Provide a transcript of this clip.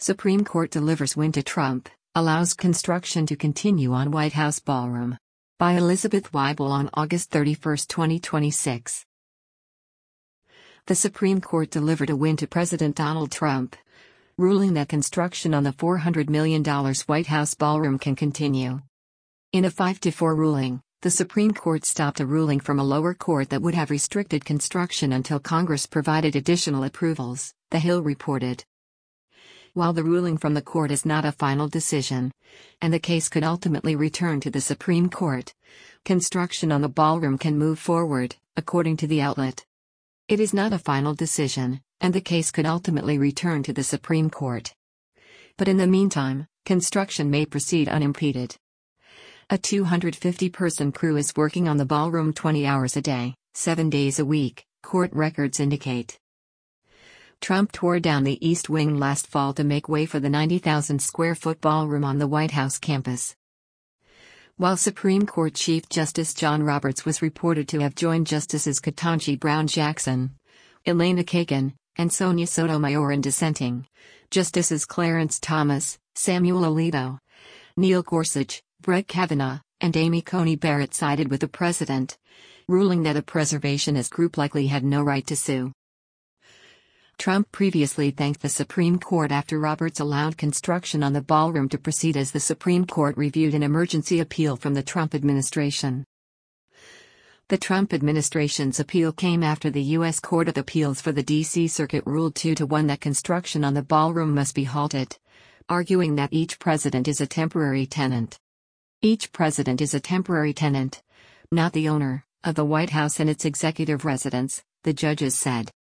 Supreme Court delivers win to Trump, allows construction to continue on White House ballroom. By Elizabeth Weibel on August 31, 2026. The Supreme Court delivered a win to President Donald Trump, ruling that construction on the $400 million White House ballroom can continue. In a 5-4 ruling, the Supreme Court stopped a ruling from a lower court that would have restricted construction until Congress provided additional approvals, The Hill reported. While the ruling from the court is not a final decision, and the case could ultimately return to the Supreme Court, construction on the ballroom can move forward, according to the outlet. It is not a final decision, and the case could ultimately return to the Supreme Court. But in the meantime, construction may proceed unimpeded. A 250-person crew is working on the ballroom 20 hours a day, 7 days a week, court records indicate. Trump tore down the East Wing last fall to make way for the 90,000-square-foot ballroom on the White House campus. While Supreme Court Chief Justice John Roberts was reported to have joined Justices Ketanji Brown Jackson, Elena Kagan, and Sonia Sotomayor in dissenting, Justices Clarence Thomas, Samuel Alito, Neil Gorsuch, Brett Kavanaugh, and Amy Coney Barrett sided with the president, ruling that a preservationist group likely had no right to sue. Trump previously thanked the Supreme Court after Roberts allowed construction on the ballroom to proceed as the Supreme Court reviewed an emergency appeal from the Trump administration. The Trump administration's appeal came after the U.S. Court of Appeals for the D.C. Circuit ruled 2-1 that construction on the ballroom must be halted, arguing that each president is a temporary tenant. Each president is a temporary tenant, not the owner, of the White House and its executive residence, the judges said.